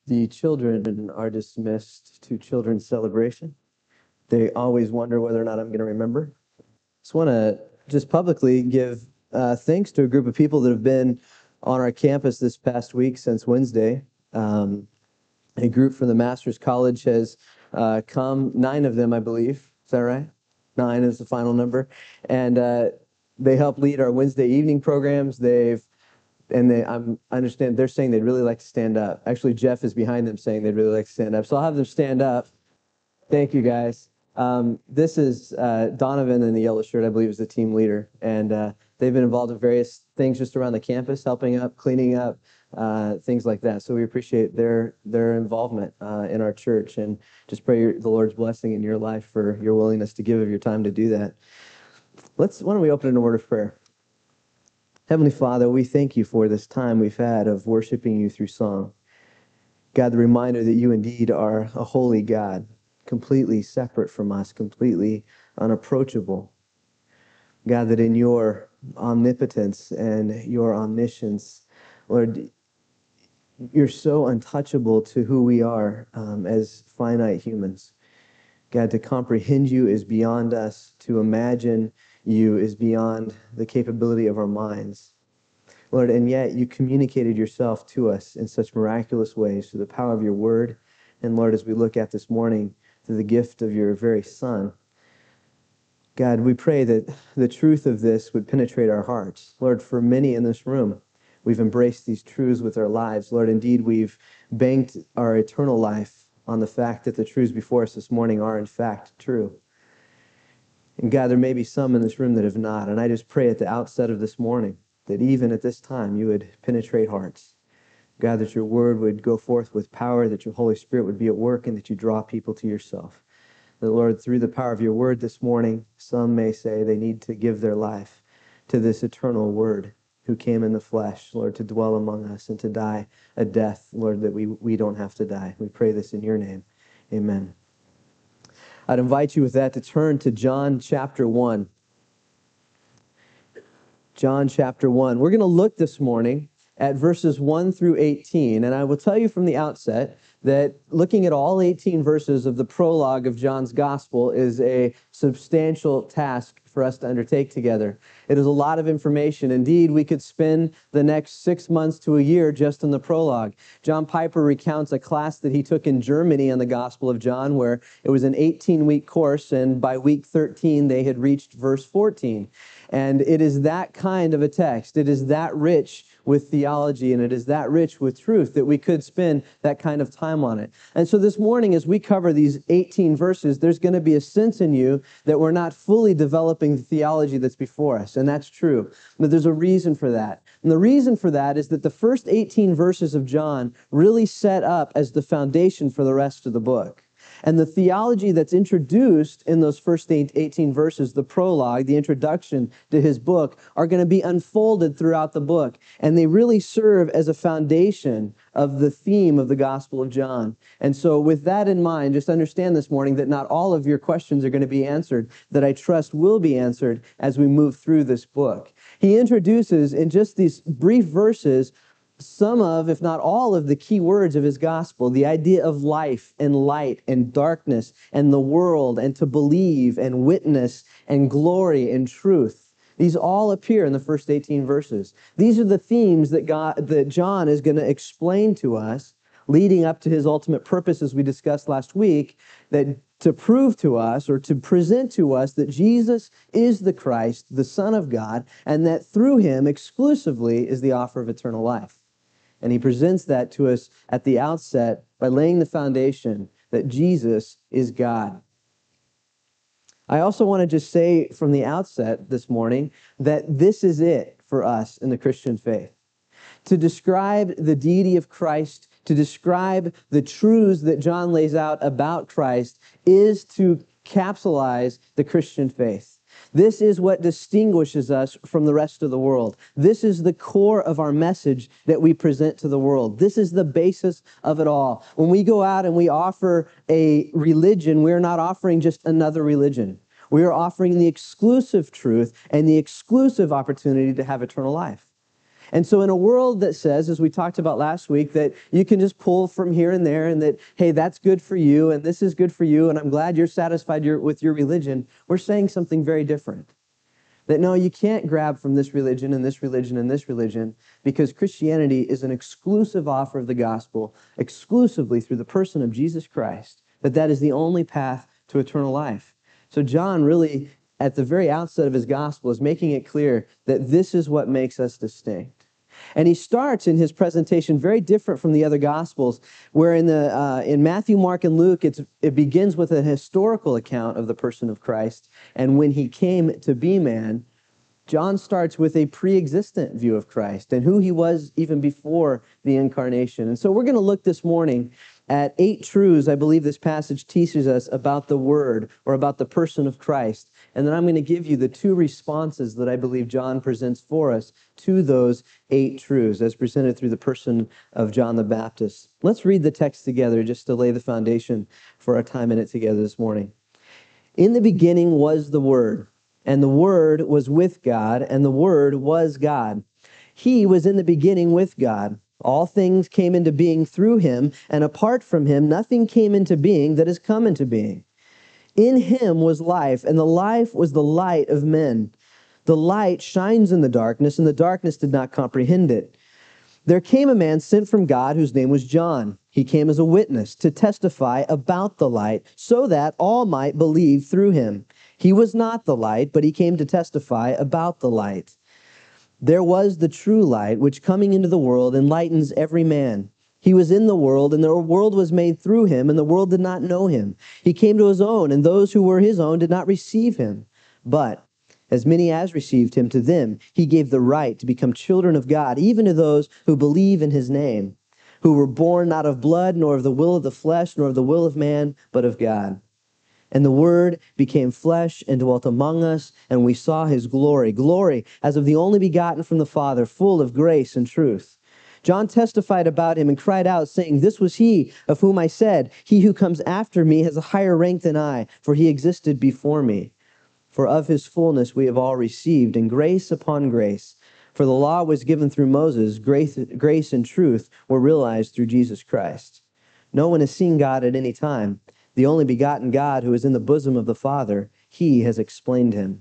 The children are dismissed to children's celebration. They always wonder whether or not I'm going to remember. Just want to just publicly give thanks to a group of people that have been on our campus this past week since Wednesday. A group from the Master's College has come, 9 of them, I believe. Is that right? 9 is the final number. And they help lead our Wednesday evening programs. I understand they're saying they'd really like to stand up. Actually, Jeff is behind them saying they'd really like to stand up. So I'll have them stand up. Thank you, guys. This is Donovan in the yellow shirt, I believe, is the team leader. And they've been involved in various things just around the campus, helping up, cleaning up, things like that. So we appreciate their involvement in our church, and just pray the Lord's blessing in your life for your willingness to give of your time to do that. Why don't we open in a word of prayer? Heavenly Father, we thank you for this time we've had of worshiping you through song. God, the reminder that you indeed are a holy God, completely separate from us, completely unapproachable. God, that in your omnipotence and your omniscience, Lord, you're so untouchable to who we are as finite humans. God, to comprehend you is beyond us. To imagine you is beyond the capability of our minds. Lord, and yet you communicated yourself to us in such miraculous ways through the power of your word. And Lord, as we look at this morning, through the gift of your very Son, God, we pray that the truth of this would penetrate our hearts. Lord, for many in this room, we've embraced these truths with our lives. Lord, indeed, we've banked our eternal life on the fact that the truths before us this morning are in fact true. And God, there may be some in this room that have not. And I just pray at the outset of this morning that even at this time you would penetrate hearts. God, that your word would go forth with power, that your Holy Spirit would be at work, and that you draw people to yourself. That, Lord, through the power of your word this morning, some may say they need to give their life to this eternal word who came in the flesh, Lord, to dwell among us and to die a death, Lord, that we don't have to die. We pray this in your name. Amen. I'd invite you with that to turn to John chapter 1. John chapter 1. We're going to look this morning at verses 1 through 18, and I will tell you from the outset that looking at all 18 verses of the prologue of John's gospel is a substantial task for us to undertake together. It is a lot of information. Indeed, we could spend the next 6 months to a year just on the prologue. John Piper recounts a class that he took in Germany on the Gospel of John, where it was an 18-week course, and by week 13, they had reached verse 14. And it is that kind of a text. It is that rich with theology, and it is that rich with truth that we could spend that kind of time on it. And so this morning, as we cover these 18 verses, there's going to be a sense in you that we're not fully developing the theology that's before us, and that's true. But there's a reason for that. And the reason for that is that the first 18 verses of John really set up as the foundation for the rest of the book. And the theology that's introduced in those first 18 verses, the prologue, the introduction to his book, are going to be unfolded throughout the book. And they really serve as a foundation of the theme of the Gospel of John. And so with that in mind, just understand this morning that not all of your questions are going to be answered, that I trust will be answered as we move through this book. He introduces in just these brief verses some of, if not all of, the key words of his gospel, the idea of life and light and darkness and the world and to believe and witness and glory and truth. These all appear in the first 18 verses. These are the themes that John is going to explain to us, leading up to his ultimate purpose, as we discussed last week, that to prove to us or to present to us that Jesus is the Christ, the Son of God, and that through him exclusively is the offer of eternal life. And he presents that to us at the outset by laying the foundation that Jesus is God. I also want to just say from the outset this morning that this is it for us in the Christian faith. To describe the deity of Christ, to describe the truths that John lays out about Christ, is to capsulize the Christian faith. This is what distinguishes us from the rest of the world. This is the core of our message that we present to the world. This is the basis of it all. When we go out and we offer a religion, we're not offering just another religion. We are offering the exclusive truth and the exclusive opportunity to have eternal life. And so in a world that says, as we talked about last week, that you can just pull from here and there and that, hey, that's good for you and this is good for you and I'm glad you're satisfied with your religion, we're saying something very different. That no, you can't grab from this religion and this religion and this religion because Christianity is an exclusive offer of the gospel, exclusively through the person of Jesus Christ, that is the only path to eternal life. So John really, at the very outset of his gospel, is making it clear that this is what makes us distinct. And he starts in his presentation very different from the other Gospels, where in Matthew, Mark, and Luke, it begins with a historical account of the person of Christ. And when he came to be man, John starts with a pre-existent view of Christ and who he was even before the incarnation. And so we're going to look this morning at 8 truths I believe this passage teaches us about the Word or about the person of Christ. And then I'm going to give you the 2 responses that I believe John presents for us to those 8 truths as presented through the person of John the Baptist. Let's read the text together just to lay the foundation for our time in it together this morning. In the beginning was the Word, and the Word was with God, and the Word was God. He was in the beginning with God. All things came into being through him, and apart from him, nothing came into being that has come into being. In him was life, and the life was the light of men. The light shines in the darkness, and the darkness did not comprehend it. There came a man sent from God whose name was John. He came as a witness to testify about the light, so that all might believe through him. He was not the light, but he came to testify about the light. There was the true light, which coming into the world enlightens every man. He was in the world, and the world was made through him, and the world did not know him. He came to his own, and those who were his own did not receive him. But as many as received him, to them he gave the right to become children of God, even to those who believe in his name, who were born not of blood, nor of the will of the flesh, nor of the will of man, but of God. And the Word became flesh and dwelt among us, and we saw his glory, glory as of the only begotten from the Father, full of grace and truth. John testified about him and cried out, saying, "This was he of whom I said, he who comes after me has a higher rank than I, for he existed before me. For of his fullness we have all received, and grace upon grace. For the law was given through Moses, grace and truth were realized through Jesus Christ. No one has seen God at any time. The only begotten God who is in the bosom of the Father, he has explained him."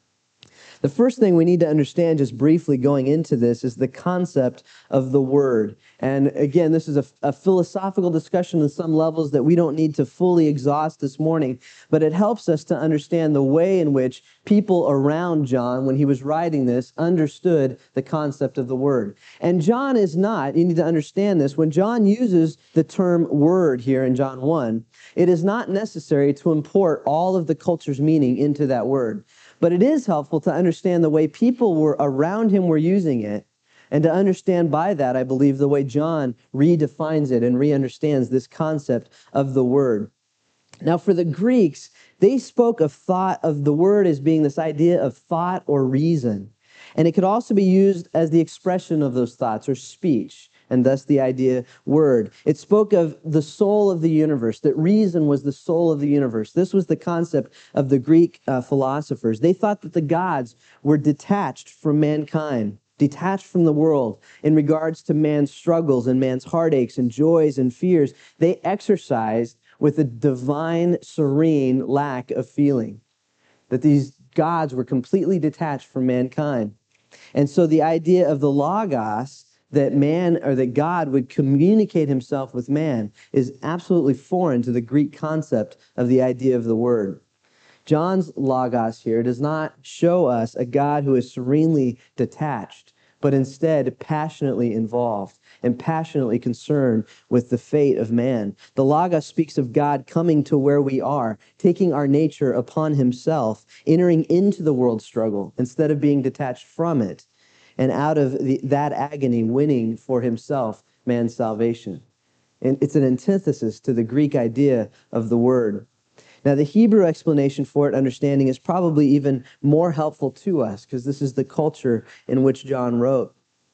The first thing we need to understand just briefly going into this is the concept of the Word. And again, this is a philosophical discussion on some levels that we don't need to fully exhaust this morning, but it helps us to understand the way in which people around John, when he was writing this, understood the concept of the Word. And John is not, you need to understand this, when John uses the term Word here in John 1, it is not necessary to import all of the culture's meaning into that word. But it is helpful to understand the way people were around him were using it, and to understand by that, I believe, the way John redefines it and re-understands this concept of the Word. Now, for the Greeks, they spoke of thought, of the Word as being this idea of thought or reason. And it could also be used as the expression of those thoughts or speech, and thus the idea word. It spoke of the soul of the universe, that reason was the soul of the universe. This was the concept of the Greek philosophers. They thought that the gods were detached from mankind, detached from the world in regards to man's struggles and man's heartaches and joys and fears. They exercised with a divine, serene lack of feeling, that these gods were completely detached from mankind. And so the idea of the Logos, that man or that God would communicate himself with man, is absolutely foreign to the Greek concept of the idea of the Word. John's Logos here does not show us a God who is serenely detached, but instead passionately involved and passionately concerned with the fate of man. The Logos speaks of God coming to where we are, taking our nature upon himself, entering into the world struggle instead of being detached from it, and out of that agony, winning for himself man's salvation. And it's an antithesis to the Greek idea of the Word. Now, the Hebrew explanation for it, understanding, is probably even more helpful to us because this is the culture in which John wrote.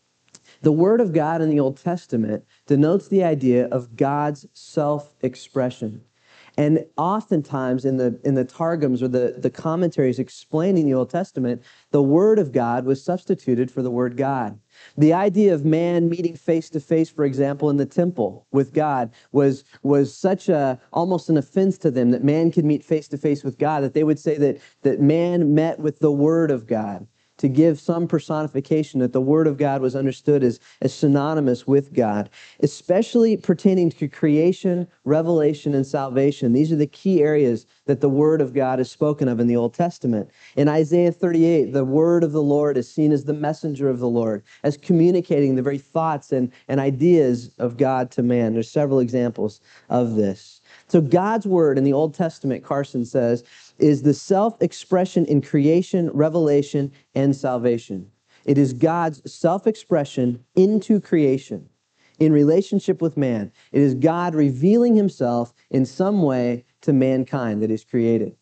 The Word of God in the Old Testament denotes the idea of God's self-expression. And oftentimes in the Targums or the commentaries explaining the Old Testament, the Word of God was substituted for the word God. The idea of man meeting face to face, for example, in the temple with God was such almost an offense to them, that man could meet face to face with God, that they would say that man met with the Word of God, to give some personification, that the Word of God was understood as synonymous with God, especially pertaining to creation, revelation, and salvation. These are the key areas that the Word of God is spoken of in the Old Testament. In Isaiah 38, the Word of the Lord is seen as the messenger of the Lord, as communicating the very thoughts and ideas of God to man. There's several examples of this. So God's Word in the Old Testament, Carson says, is the self-expression in creation, revelation, and salvation. It is God's self-expression into creation, in relationship with man. It is God revealing himself in some way to mankind that is created.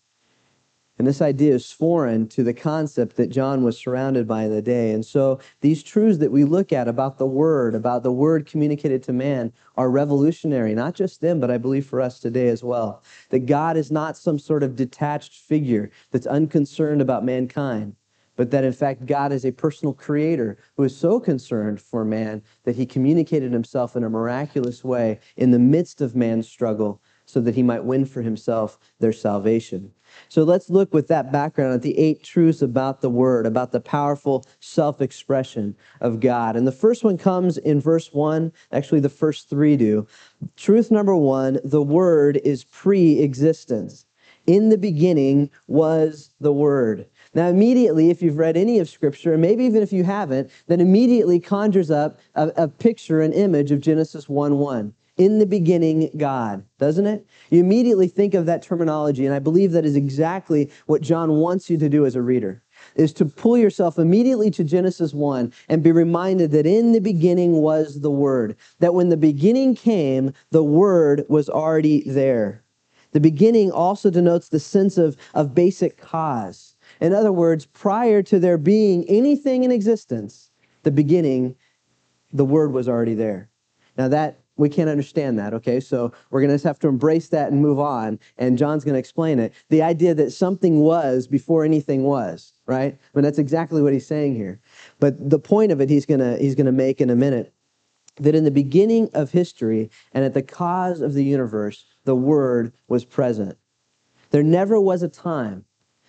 And this idea is foreign to the concept that John was surrounded by in the day. And so these truths that we look at about the Word communicated to man, are revolutionary, not just them, but I believe for us today as well. That God is not some sort of detached figure that's unconcerned about mankind, but that in fact God is a personal creator who is so concerned for man that he communicated himself in a miraculous way in the midst of man's struggle so that he might win for himself their salvation. So let's look with that background at the 8 truths about the Word, about the powerful self-expression of God. And the first one comes in verse 1. Actually, the first 3 do. Truth number 1, the Word is pre-existence. In the beginning was the Word. Now, immediately, if you've read any of Scripture, and maybe even if you haven't, then immediately conjures up a picture, an image of Genesis 1:1. In the beginning, God, doesn't it? You immediately think of that terminology, and I believe that is exactly what John wants you to do as a reader, is to pull yourself immediately to Genesis 1 and be reminded that in the beginning was the Word, that when the beginning came, the Word was already there. The beginning also denotes the sense of basic cause. In other words, prior to there being anything in existence, the beginning, the Word was already there. Now that, we can't understand that, okay? So we're going to have to embrace that and move on, and John's going to explain it. The idea that something was before anything was, right? I mean, that's exactly what he's saying here. But the point of it he's going to make in a minute, that in the beginning of history and at the cause of the universe, the Word was present. There never was a time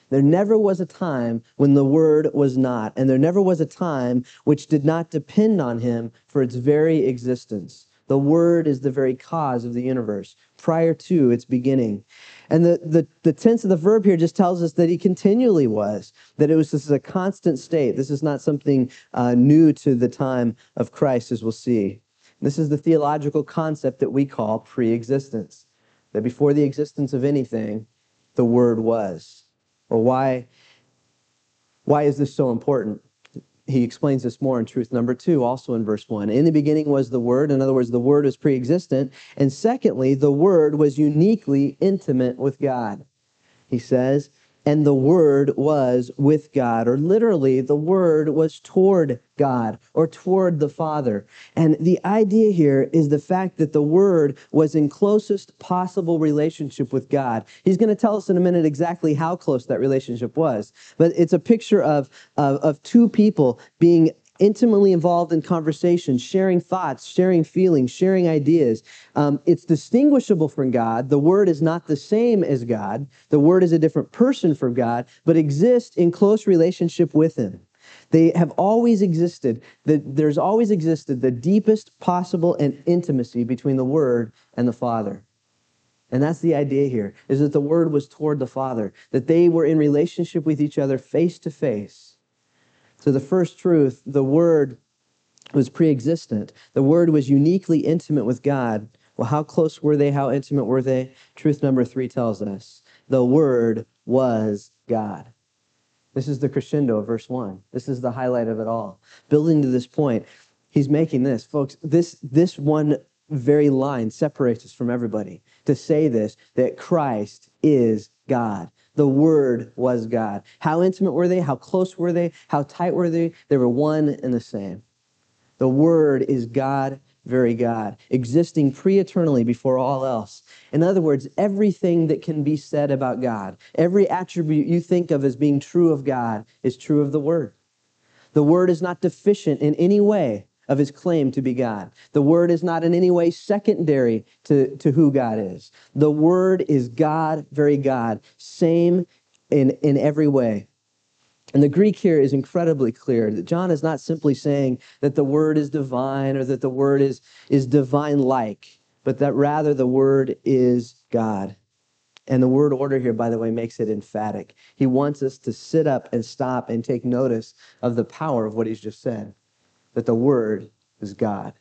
when the Word was not, and there never was a time which did not depend on him for its very existence. The Word is the very cause of the universe, prior to its beginning. And the tense of the verb here just tells us that he continually was, that this is a constant state. This is not something new to the time of Christ, as we'll see. This is the theological concept that we call pre-existence, that before the existence of anything, the Word was. Well, why is this so important? He explains this more in truth number 2, also in verse 1. In the beginning was the Word. In other words, the Word was pre-existent. And secondly, the Word was uniquely intimate with God. He says, and the Word was with God, or literally, the Word was toward God, or toward the Father. And the idea here is the fact that the Word was in closest possible relationship with God. He's going to tell us in a minute exactly how close that relationship was. But it's a picture of 2 people being intimately involved in conversation, sharing thoughts, sharing feelings, sharing ideas. It's distinguishable from God. The Word is not the same as God. The Word is a different person from God, but exists in close relationship with Him. They have always existed. There's always existed the deepest possible intimacy between the Word and the Father. And that's the idea here, is that the Word was toward the Father, that they were in relationship with each other face to face. So the first truth, the Word was pre-existent. The Word was uniquely intimate with God. Well, how close were they? How intimate were they? Truth number 3 tells us, the Word was God. This is the crescendo of verse 1. This is the highlight of it all. Building to this point, he's making this. Folks, this one very line separates us from everybody. To say this, that Christ is God. The Word was God. How intimate were they? How close were they? How tight were they? They were one and the same. The Word is God, very God, existing pre-eternally before all else. In other words, everything that can be said about God, every attribute you think of as being true of God is true of the Word. The Word is not deficient in any way of his claim to be God. The Word is not in any way secondary to who God is. The Word is God, very God, same in every way. And the Greek here is incredibly clear that John is not simply saying that the Word is divine or that the Word is divine-like, but that rather the Word is God. And the word order here, by the way, makes it emphatic. He wants us to sit up and stop and take notice of the power of what he's just said, that the Word is God.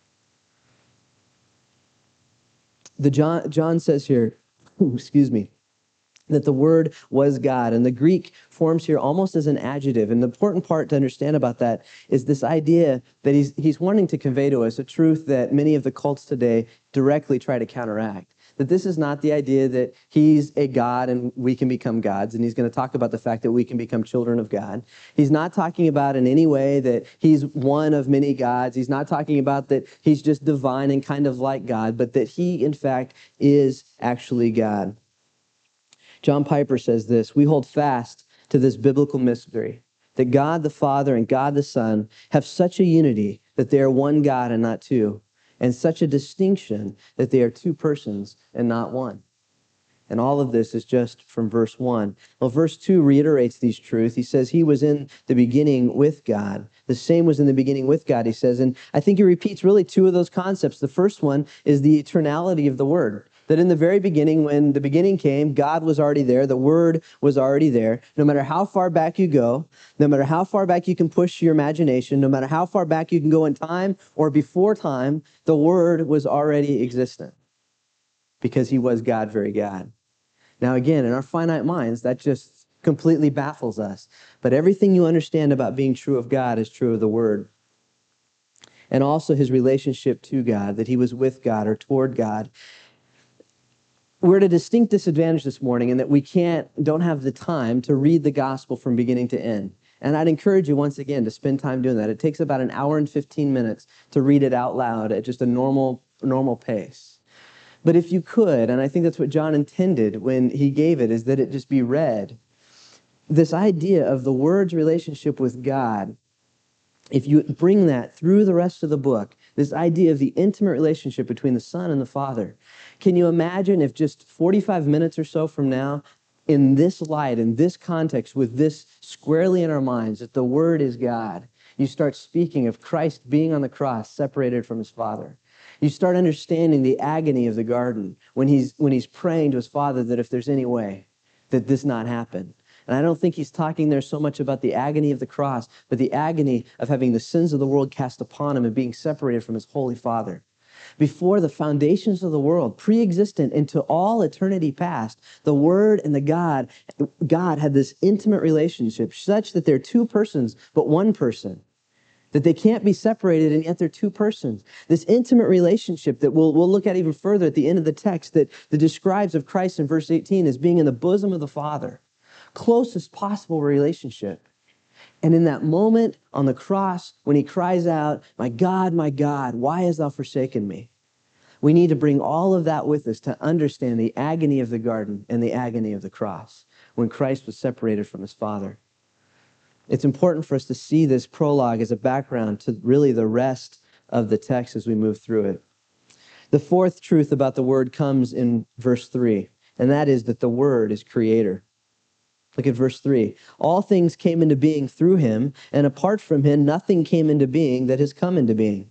John says here, excuse me, that the Word was God. And the Greek forms here almost as an adjective. And the important part to understand about that is this idea that he's wanting to convey to us a truth that many of the cults today directly try to counteract. That this is not the idea that he's a God and we can become gods. And he's going to talk about the fact that we can become children of God. He's not talking about in any way that he's one of many gods. He's not talking about that he's just divine and kind of like God, but that he, in fact, is actually God. John Piper says this: we hold fast to this biblical mystery, that God the Father and God the Son have such a unity that they are one God and not two, and such a distinction that they are two persons and not one. And all of this is just from verse 1. Well, verse 2 reiterates these truths. He says he was in the beginning with God. The same was in the beginning with God, he says. And I think he repeats really two of those concepts. The first one is the eternality of the Word. That in the very beginning, when the beginning came, God was already there. The Word was already there. No matter how far back you go, no matter how far back you can push your imagination, no matter how far back you can go in time or before time, the Word was already existent because he was God, very God. Now, again, in our finite minds, that just completely baffles us. But everything you understand about being true of God is true of the Word. And also his relationship to God, that he was with God or toward God. We're at a distinct disadvantage this morning in that we don't have the time to read the gospel from beginning to end. And I'd encourage you once again to spend time doing that. It takes about an hour and 15 minutes to read it out loud at just a normal pace. But if you could, and I think that's what John intended when he gave it, is that it just be read. This idea of the Word's relationship with God, if you bring that through the rest of the book, this idea of the intimate relationship between the Son and the Father, can you imagine if just 45 minutes or so from now, in this light, in this context, with this squarely in our minds, that the Word is God, you start speaking of Christ being on the cross, separated from his Father. You start understanding the agony of the garden when he's praying to his Father that if there's any way that this not happen. And I don't think he's talking there so much about the agony of the cross, but the agony of having the sins of the world cast upon him and being separated from his holy Father. Before the foundations of the world, pre-existent into all eternity past, the Word and the God had this intimate relationship such that they're two persons, but one person. That they can't be separated, and yet they're two persons. This intimate relationship that we'll look at even further at the end of the text that describes of Christ in verse 18 as being in the bosom of the Father. Closest possible relationship. And in that moment on the cross, when he cries out, my God, why hast thou forsaken me? We need to bring all of that with us to understand the agony of the garden and the agony of the cross when Christ was separated from his Father. It's important for us to see this prologue as a background to really the rest of the text as we move through it. The fourth truth about the Word comes in verse 3, and that is that the Word is creator. Look at verse 3. All things came into being through him, and apart from him, nothing came into being that has come into being.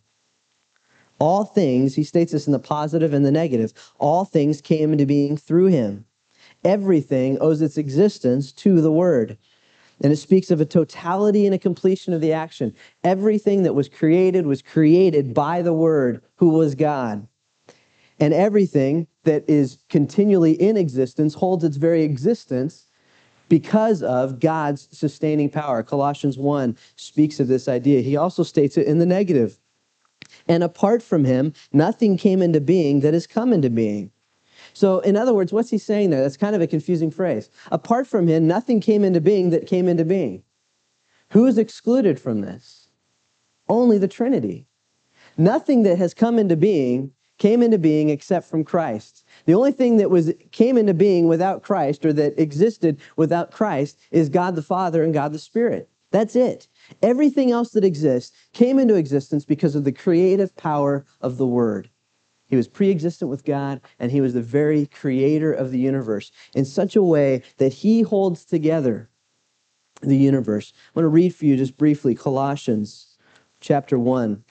All things, he states this in the positive and the negative, all things came into being through him. Everything owes its existence to the Word. And it speaks of a totality and a completion of the action. Everything that was created by the Word, who was God. And everything that is continually in existence holds its very existence because of God's sustaining power. Colossians 1 speaks of this idea. He also states it in the negative. And apart from him, nothing came into being that has come into being. So, in other words, what's he saying there? That's kind of a confusing phrase. Apart from him, nothing came into being that came into being. Who is excluded from this? Only the Trinity. Nothing that has come into being came into being except from Christ. The only thing that came into being without Christ, or that existed without Christ, is God the Father and God the Spirit. That's it. Everything else that exists came into existence because of the creative power of the Word. He was pre-existent with God, and he was the very creator of the universe in such a way that he holds together the universe. I want to read for you just briefly Colossians chapter 1,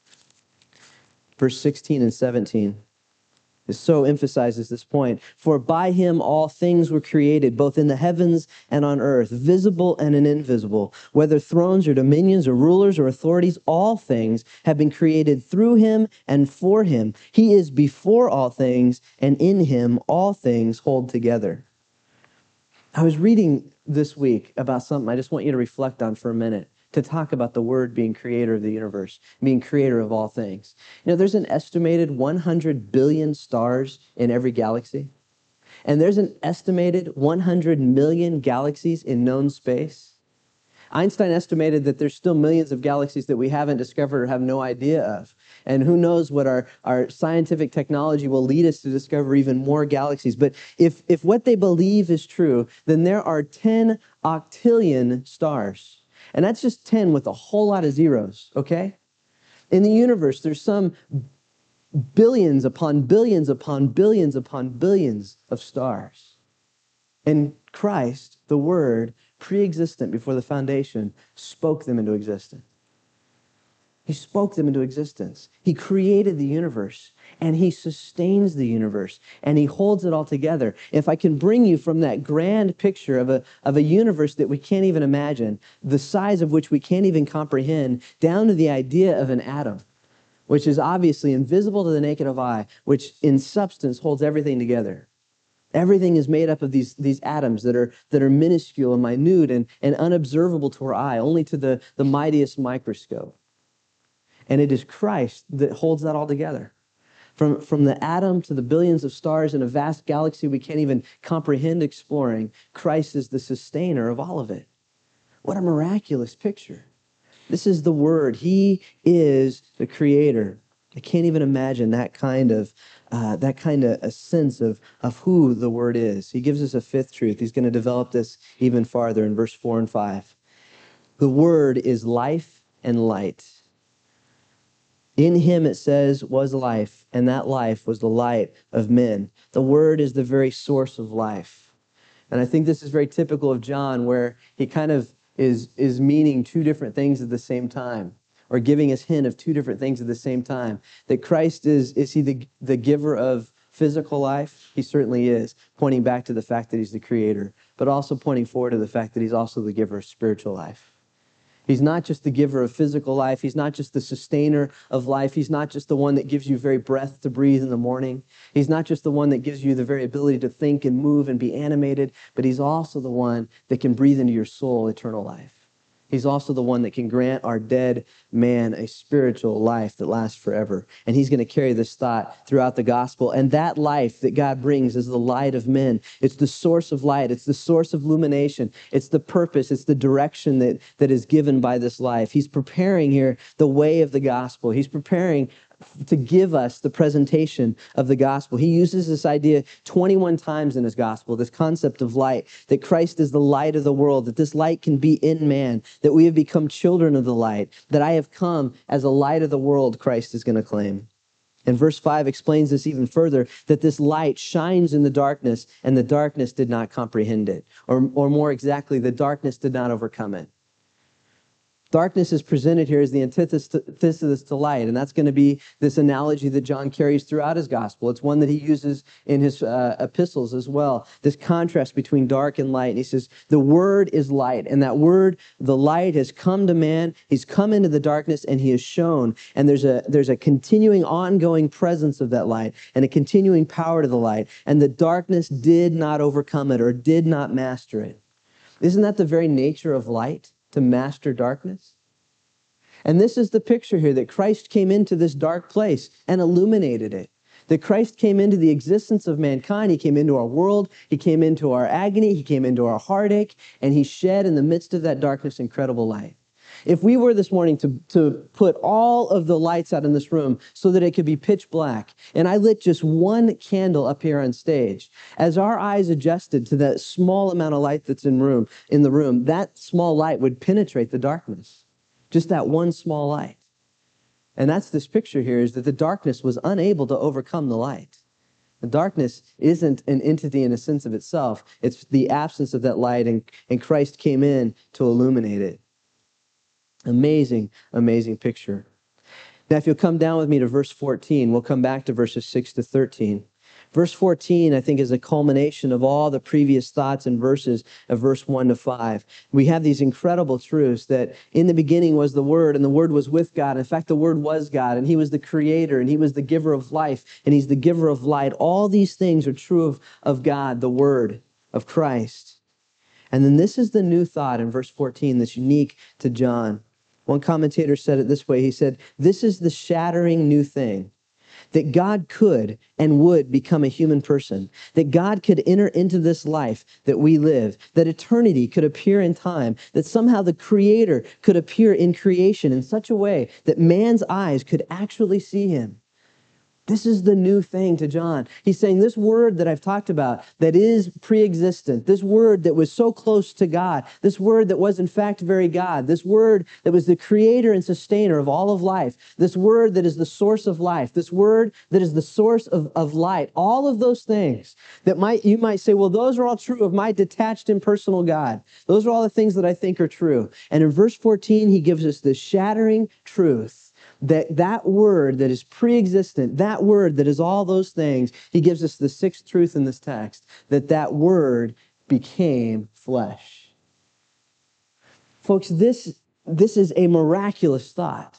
verse 16 and 17. It so emphasizes this point. For by him all things were created, both in the heavens and on earth, visible and invisible, whether thrones or dominions or rulers or authorities, all things have been created through him and for him. He is before all things, and in him all things hold together. I was reading this week about something I just want you to reflect on for a minute, to talk about the Word being creator of the universe, being creator of all things. You know, there's an estimated 100 billion stars in every galaxy, and there's an estimated 100 million galaxies in known space. Einstein estimated that there's still millions of galaxies that we haven't discovered or have no idea of. And who knows what our scientific technology will lead us to discover even more galaxies. But if what they believe is true, then there are 10 octillion stars. And that's just 10 with a whole lot of zeros, okay? In the universe, there's some billions upon billions upon billions upon billions of stars. And Christ, the Word, pre-existent before the foundation, spoke them into existence. He spoke them into existence. He created the universe, and he sustains the universe, and he holds it all together. If I can bring you from that grand picture of a universe that we can't even imagine, the size of which we can't even comprehend, down to the idea of an atom, which is obviously invisible to the naked eye, which in substance holds everything together. Everything is made up of these atoms that are minuscule and minute and unobservable to our eye, only to the mightiest microscope. And it is Christ that holds that all together. From the atom to the billions of stars in a vast galaxy we can't even comprehend exploring, Christ is the sustainer of all of it. What a miraculous picture. This is the Word. He is the creator. I can't even imagine that kind of a sense of who the Word is. He gives us a fifth truth. He's going to develop this even farther in verse 4 and 5. The Word is life and light. In him, it says, was life, and that life was the light of men. The Word is the very source of life. And I think this is very typical of John, where he kind of is meaning two different things at the same time, or giving us hint of two different things at the same time. That Christ is he the giver of physical life? He certainly is, pointing back to the fact that he's the creator, but also pointing forward to the fact that he's also the giver of spiritual life. He's not just the giver of physical life. He's not just the sustainer of life. He's not just the one that gives you very breath to breathe in the morning. He's not just the one that gives you the very ability to think and move and be animated, but he's also the one that can breathe into your soul eternal life. He's also the one that can grant our dead man a spiritual life that lasts forever. And he's going to carry this thought throughout the gospel. And that life that God brings is the light of men. It's the source of light. It's the source of illumination. It's the purpose. It's the direction that is given by this life. He's preparing here the way of the gospel. He's preparing to give us the presentation of the gospel. He uses this idea 21 times in his gospel, this concept of light, that Christ is the light of the world, that this light can be in man, that we have become children of the light, that I have come as a light of the world, Christ is going to claim. And verse 5 explains this even further, that this light shines in the darkness, and the darkness did not comprehend it. Or more exactly, the darkness did not overcome it. Darkness is presented here as the antithesis to light, and that's going to be this analogy that John carries throughout his gospel. It's one that he uses in his epistles as well, this contrast between dark and light. And he says, the Word is light, and that Word, the light, has come to man. He's come into the darkness, and he is shown. And there's a continuing, ongoing presence of that light, and a continuing power to the light. And the darkness did not overcome it, or did not master it. Isn't that the very nature of light? To master darkness? And this is the picture here, that Christ came into this dark place and illuminated it. That Christ came into the existence of mankind. He came into our world. He came into our agony. He came into our heartache. And he shed in the midst of that darkness incredible light. If we were this morning to put all of the lights out in this room so that it could be pitch black, and I lit just one candle up here on stage, as our eyes adjusted to that small amount of light that's in the room, that small light would penetrate the darkness. Just that one small light. And that's this picture here, is that the darkness was unable to overcome the light. The darkness isn't an entity in a sense of itself. It's the absence of that light, and Christ came in to illuminate it. Amazing, amazing picture. Now, if you'll come down with me to verse 14, we'll come back to verses 6 to 13. Verse 14, I think, is a culmination of all the previous thoughts and verses of verse 1 to 5. We have these incredible truths that in the beginning was the Word, and the Word was with God. In fact, the Word was God, and He was the Creator, and He was the giver of life, and He's the giver of light. All these things are true of God, the Word of Christ. And then this is the new thought in verse 14 that's unique to John. One commentator said it this way. He said, "This is the shattering new thing, that God could and would become a human person, that God could enter into this life that we live, that eternity could appear in time, that somehow the Creator could appear in creation in such a way that man's eyes could actually see Him." This is the new thing to John. He's saying this Word that I've talked about, that is pre-existent, this Word that was so close to God, this Word that was in fact very God, this Word that was the creator and sustainer of all of life, this Word that is the source of life, this Word that is the source of light, all of those things that you might say, well, those are all true of my detached impersonal God. Those are all the things that I think are true. And in verse 14, he gives us this shattering truth that Word that is pre-existent, that Word that is all those things, he gives us the sixth truth in this text, that Word became flesh. Folks, this is a miraculous thought.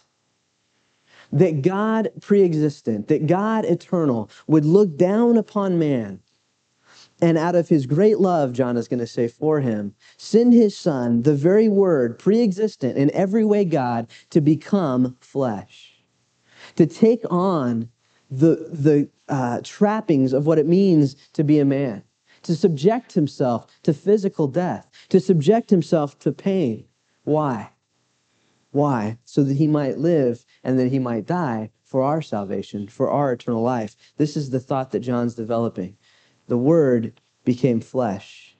That God pre-existent, that God eternal would look down upon man, and out of His great love, John is going to say, for him, send His Son, the very Word, pre-existent in every way God, to become flesh, to take on the trappings of what it means to be a man, to subject Himself to physical death, to subject Himself to pain. Why? Why? So that He might live and that He might die for our salvation, for our eternal life. This is the thought that John's developing. The Word became flesh,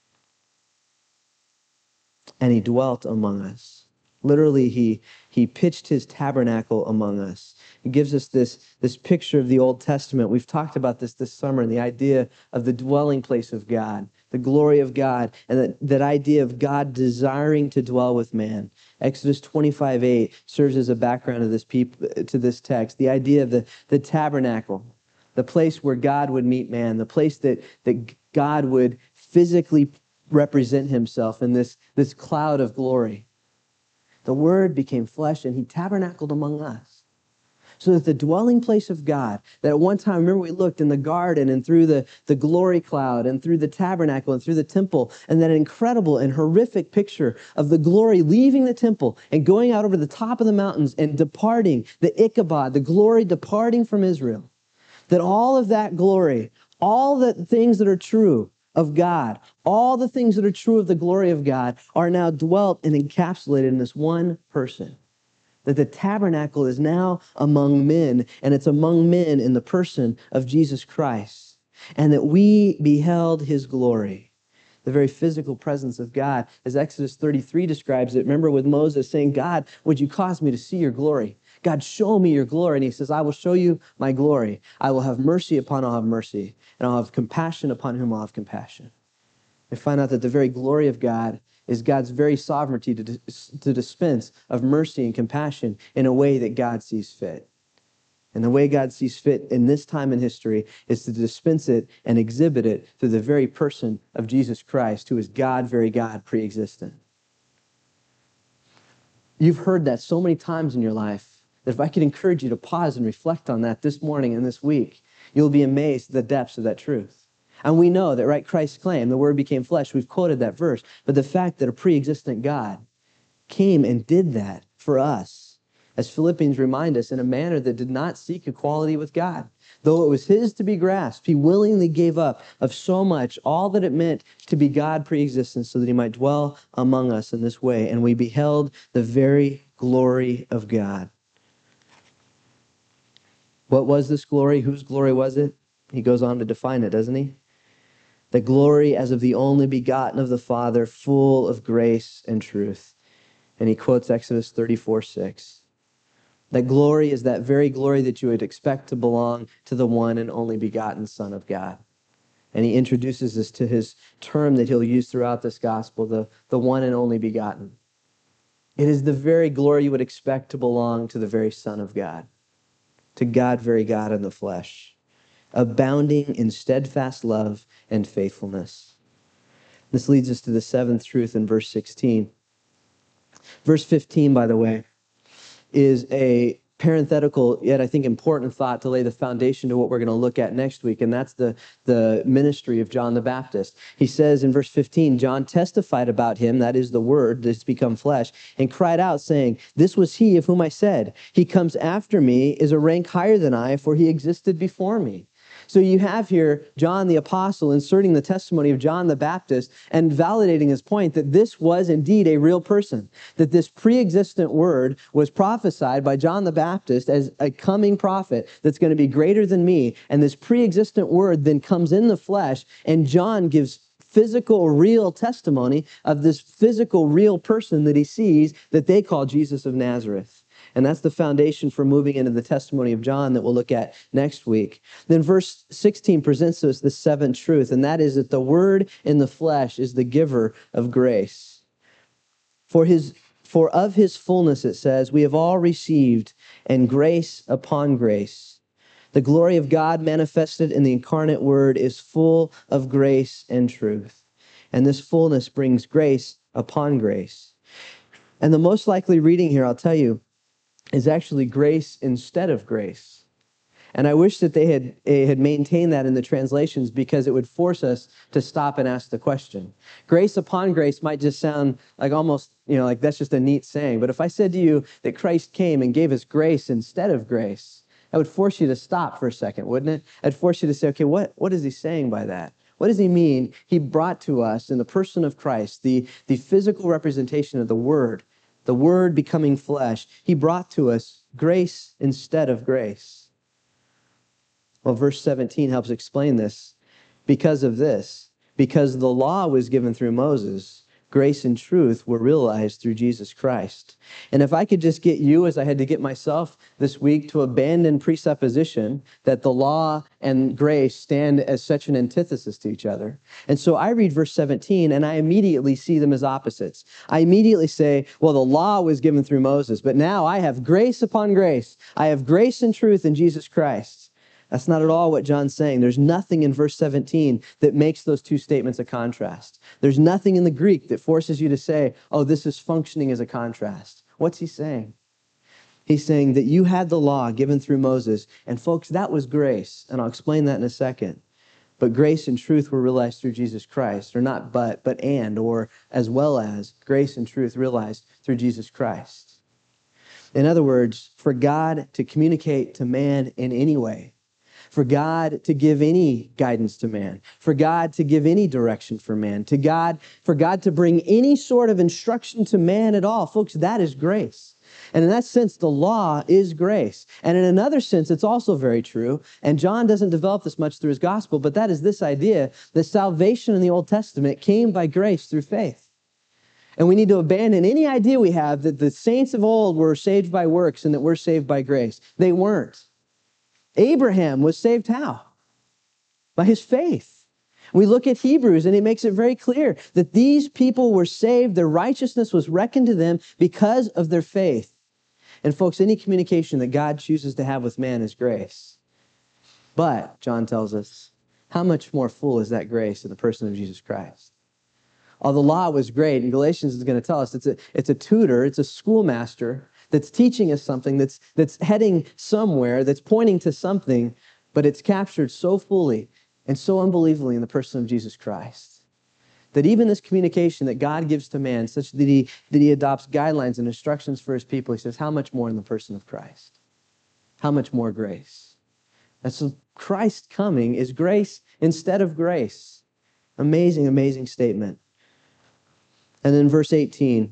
and He dwelt among us. Literally, he pitched His tabernacle among us. He gives us this picture of the Old Testament. We've talked about this summer, and the idea of the dwelling place of God, the glory of God, and that idea of God desiring to dwell with man. Exodus 25:8 serves as a background of to this text. The idea of the tabernacle, the place where God would meet man, the place that God would physically represent Himself in this cloud of glory. The Word became flesh and He tabernacled among us. So that the dwelling place of God, that at one time, remember we looked in the garden and through the glory cloud and through the tabernacle and through the temple, and that incredible and horrific picture of the glory leaving the temple and going out over the top of the mountains and departing, the Ichabod, the glory departing from Israel. That all of that glory, all the things that are true of God, all the things that are true of the glory of God are now dwelt and encapsulated in this one person. That the tabernacle is now among men, and it's among men in the person of Jesus Christ. And that we beheld His glory, the very physical presence of God. As Exodus 33 describes it, remember with Moses saying, God, would you cause me to see your glory? God, show me your glory. And He says, I will show you my glory. I will have mercy upon whom I'll have mercy, and I'll have compassion upon whom I'll have compassion. And find out that the very glory of God is God's very sovereignty to dispense of mercy and compassion in a way that God sees fit. And the way God sees fit in this time in history is to dispense it and exhibit it through the very person of Jesus Christ, who is God, very God, pre-existent. You've heard that so many times in your life that if I could encourage you to pause and reflect on that this morning and this week, you'll be amazed at the depths of that truth. And we know that, right, Christ's claim, the Word became flesh, we've quoted that verse, but the fact that a pre-existent God came and did that for us, as Philippians remind us, in a manner that did not seek equality with God. Though it was His to be grasped, He willingly gave up of so much, all that it meant to be God pre-existent, so that He might dwell among us in this way. And we beheld the very glory of God. What was this glory? Whose glory was it? He goes on to define it, doesn't he? The glory as of the only begotten of the Father, full of grace and truth. And he quotes Exodus 34:6. That glory is that very glory that you would expect to belong to the one and only begotten Son of God. And he introduces us to his term that he'll use throughout this gospel, the one and only begotten. It is the very glory you would expect to belong to the very Son of God, to God, very God in the flesh, abounding in steadfast love and faithfulness. This leads us to the seventh truth in verse 16. Verse 15, by the way, is a parenthetical, yet I think important thought to lay the foundation to what we're going to look at next week, and that's the ministry of John the Baptist. He says in verse 15, John testified about him, that is the word that's become flesh, and cried out, saying, "This was he of whom I said, he comes after me, is a rank higher than I, for he existed before me." So you have here John the Apostle inserting the testimony of John the Baptist and validating his point that this was indeed a real person, that this pre-existent word was prophesied by John the Baptist as a coming prophet that's going to be greater than me. And this pre-existent word then comes in the flesh, and John gives physical, real testimony of this physical, real person that he sees that they call Jesus of Nazareth. And that's the foundation for moving into the testimony of John that we'll look at next week. Then verse 16 presents to us the seventh truth, and that is that the Word in the flesh is the giver of grace. For of his fullness, it says, we have all received, and grace upon grace. The glory of God manifested in the incarnate Word is full of grace and truth. And this fullness brings grace upon grace. And the most likely reading here, I'll tell you, is actually grace instead of grace. And I wish that they had maintained that in the translations, because it would force us to stop and ask the question. Grace upon grace might just sound like almost, like that's just a neat saying. But if I said to you that Christ came and gave us grace instead of grace, that would force you to stop for a second, wouldn't it? I'd force you to say, okay, what is he saying by that? What does he mean? He brought to us in the person of Christ, the physical representation of the Word becoming flesh. He brought to us grace instead of grace. Well, verse 17 helps explain this. Because of this, because the law was given through Moses, grace and truth were realized through Jesus Christ. And if I could just get you, as I had to get myself this week, to abandon presupposition that the law and grace stand as such an antithesis to each other. And so I read verse 17 and I immediately see them as opposites. I immediately say, well, the law was given through Moses, but now I have grace upon grace. I have grace and truth in Jesus Christ. That's not at all what John's saying. There's nothing in verse 17 that makes those two statements a contrast. There's nothing in the Greek that forces you to say, oh, this is functioning as a contrast. What's he saying? He's saying that you had the law given through Moses, and folks, that was grace, and I'll explain that in a second. But grace and truth were realized through Jesus Christ, or not but and, or as well as grace and truth realized through Jesus Christ. In other words, for God to communicate to man in any way, for God to give any guidance to man, for God to give any direction for man, for God to bring any sort of instruction to man at all. Folks, that is grace. And in that sense, the law is grace. And in another sense, it's also very true. And John doesn't develop this much through his gospel, but that is this idea that salvation in the Old Testament came by grace through faith. And we need to abandon any idea we have that the saints of old were saved by works and that we're saved by grace. They weren't. Abraham was saved how? By his faith. We look at Hebrews and it makes it very clear that these people were saved, their righteousness was reckoned to them because of their faith. And folks, any communication that God chooses to have with man is grace. But, John tells us, how much more full is that grace in the person of Jesus Christ? Oh, the law was great, and Galatians is going to tell us it's a tutor, it's a schoolmaster that's teaching us something, that's heading somewhere, that's pointing to something, but it's captured so fully and so unbelievably in the person of Jesus Christ that even this communication that God gives to man, such that he adopts guidelines and instructions for his people, he says, how much more in the person of Christ? How much more grace? And so Christ coming is grace instead of grace. Amazing, amazing statement. And then verse 18,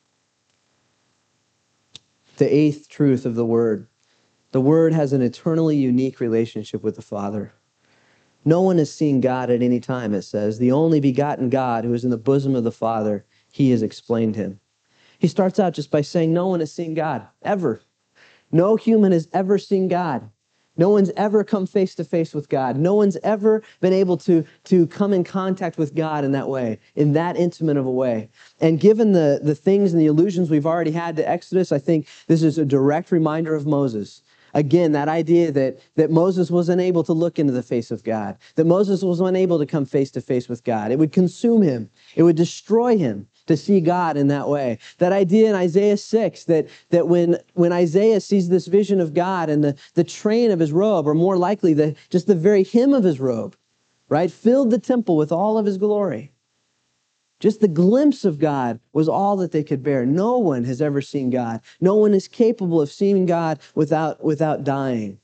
the eighth truth of the Word. The Word has an eternally unique relationship with the Father. No one has seen God at any time, it says. The only begotten God who is in the bosom of the Father, he has explained him. He starts out just by saying no one has seen God, ever. No human has ever seen God. No one's ever come face to face with God. No one's ever been able to come in contact with God in that way, in that intimate of a way. And given the things and the allusions we've already had to Exodus, I think this is a direct reminder of Moses. Again, that idea that Moses was unable to look into the face of God, that Moses was unable to come face to face with God. It would consume him. It would destroy him to see God in that way. That idea in Isaiah 6, that when Isaiah sees this vision of God and the train of his robe, or more likely just the very hem of his robe, right, filled the temple with all of his glory. Just the glimpse of God was all that they could bear. No one has ever seen God. No one is capable of seeing God without dying,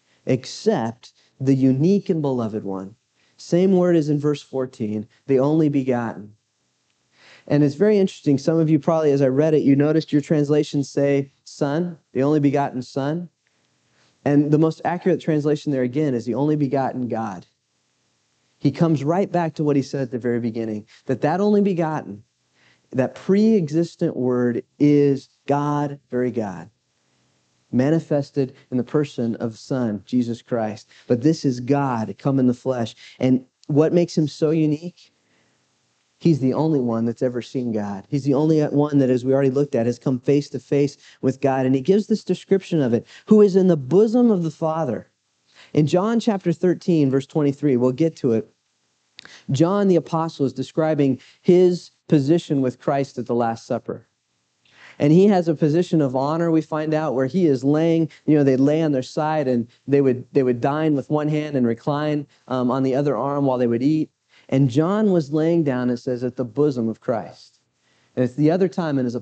except the unique and beloved one. Same word as in verse 14, the only begotten. And it's very interesting. Some of you probably, as I read it, you noticed your translations say Son, the only begotten Son. And the most accurate translation there again is the only begotten God. He comes right back to what he said at the very beginning, that only begotten, that pre-existent word is God, very God, manifested in the person of the Son, Jesus Christ. But this is God come in the flesh. And what makes him so unique? He's the only one that's ever seen God. He's the only one that, as we already looked at, has come face to face with God. And he gives this description of it, who is in the bosom of the Father. In John chapter 13, verse 23, we'll get to it. John the Apostle is describing his position with Christ at the Last Supper. And he has a position of honor, we find out, where he is laying, they'd lay on their side and they would dine with one hand and recline on the other arm while they would eat. And John was laying down, it says, at the bosom of Christ. And it's the other time in his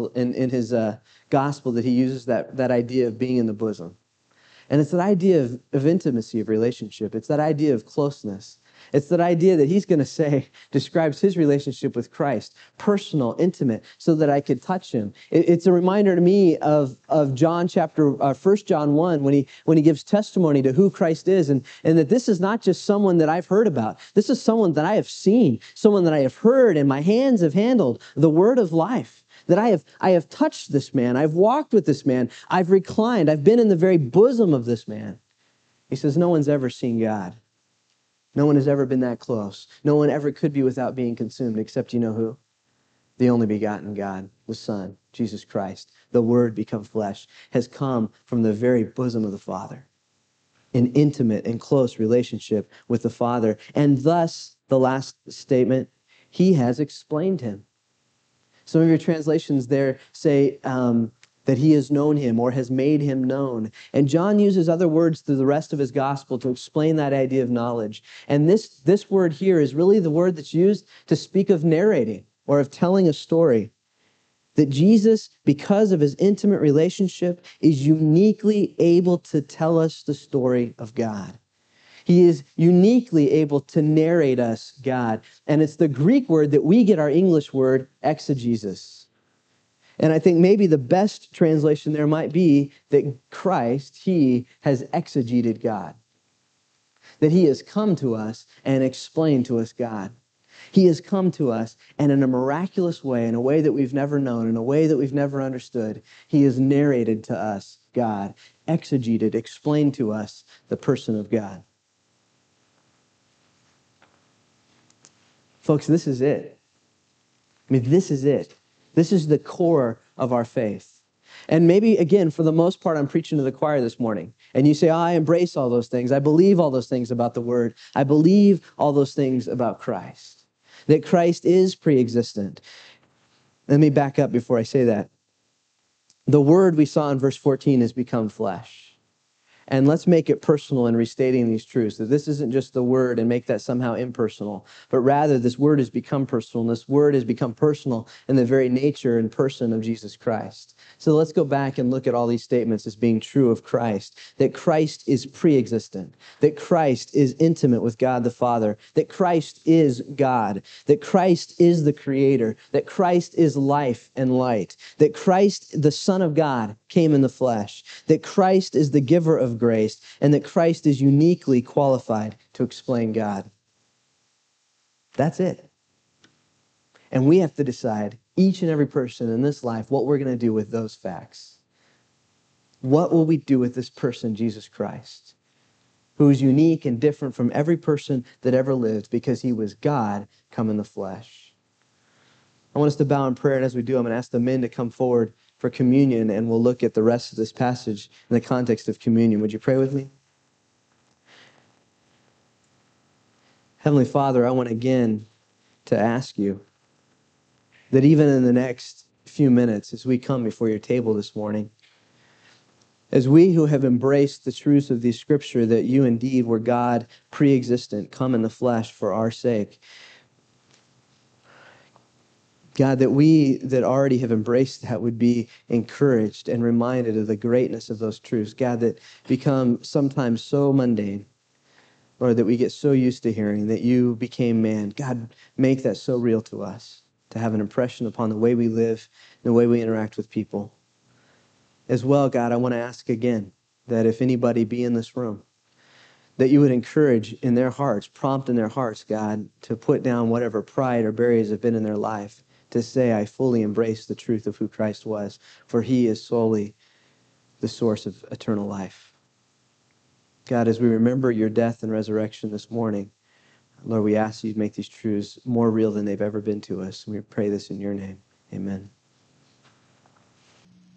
gospel that he uses that idea of being in the bosom. And it's that idea of intimacy, of relationship. It's that idea of closeness. It's that idea that he's going to say, describes his relationship with Christ, personal, intimate, so that I could touch him. It's a reminder to me of John 1 John 1, when he gives testimony to who Christ is, and that this is not just someone that I've heard about. This is someone that I have seen, someone that I have heard, and my hands have handled, the word of life. That I have touched this man. I've walked with this man. I've reclined. I've been in the very bosom of this man. He says, no one's ever seen God. No one has ever been that close. No one ever could be without being consumed, except you know who? The only begotten God, the Son, Jesus Christ, the Word become flesh, has come from the very bosom of the Father. An intimate and close relationship with the Father. And thus, the last statement, he has explained him. Some of your translations there say that he has known him or has made him known. And John uses other words through the rest of his gospel to explain that idea of knowledge. And this word here is really the word that's used to speak of narrating or of telling a story. That Jesus, because of his intimate relationship, is uniquely able to tell us the story of God. He is uniquely able to narrate us God. And it's the Greek word that we get our English word exegesis. And I think maybe the best translation there might be that Christ, he has exegeted God. That he has come to us and explained to us God. He has come to us, and in a miraculous way, in a way that we've never known, in a way that we've never understood, he has narrated to us God, exegeted, explained to us the person of God. Folks, this is it. I mean, this is it. This is the core of our faith. And maybe, again, for the most part, I'm preaching to the choir this morning. And you say, I embrace all those things. I believe all those things about the Word. I believe all those things about Christ. That Christ is pre-existent. Let me back up before I say that. The Word we saw in verse 14 has become flesh. And let's make it personal in restating these truths, that this isn't just the Word and make that somehow impersonal, but rather this Word has become personal, and this Word has become personal in the very nature and person of Jesus Christ. So let's go back and look at all these statements as being true of Christ, that Christ is pre-existent, that Christ is intimate with God the Father, that Christ is God, that Christ is the Creator, that Christ is life and light, that Christ, the Son of God, came in the flesh, that Christ is the giver of grace, and that Christ is uniquely qualified to explain God. That's it. And we have to decide, each and every person in this life, what we're going to do with those facts. What will we do with this person, Jesus Christ, who is unique and different from every person that ever lived because he was God come in the flesh? I want us to bow in prayer, and as we do, I'm going to ask the men to come forward for communion, and we'll look at the rest of this passage in the context of communion. Would you pray with me? Heavenly Father, I want again to ask you that even in the next few minutes, as we come before your table this morning, as we who have embraced the truths of the Scripture that you indeed were God pre-existent, come in the flesh for our sake, God, that we that already have embraced that would be encouraged and reminded of the greatness of those truths. God, that become sometimes so mundane, or that we get so used to hearing that you became man. God, make that so real to us, to have an impression upon the way we live and the way we interact with people. As well, God, I want to ask again that if anybody be in this room, that you would encourage in their hearts, prompt in their hearts, God, to put down whatever pride or barriers have been in their life, to say, I fully embrace the truth of who Christ was, for he is solely the source of eternal life. God, as we remember your death and resurrection this morning, Lord, we ask you to make these truths more real than they've ever been to us. And we pray this in your name. Amen.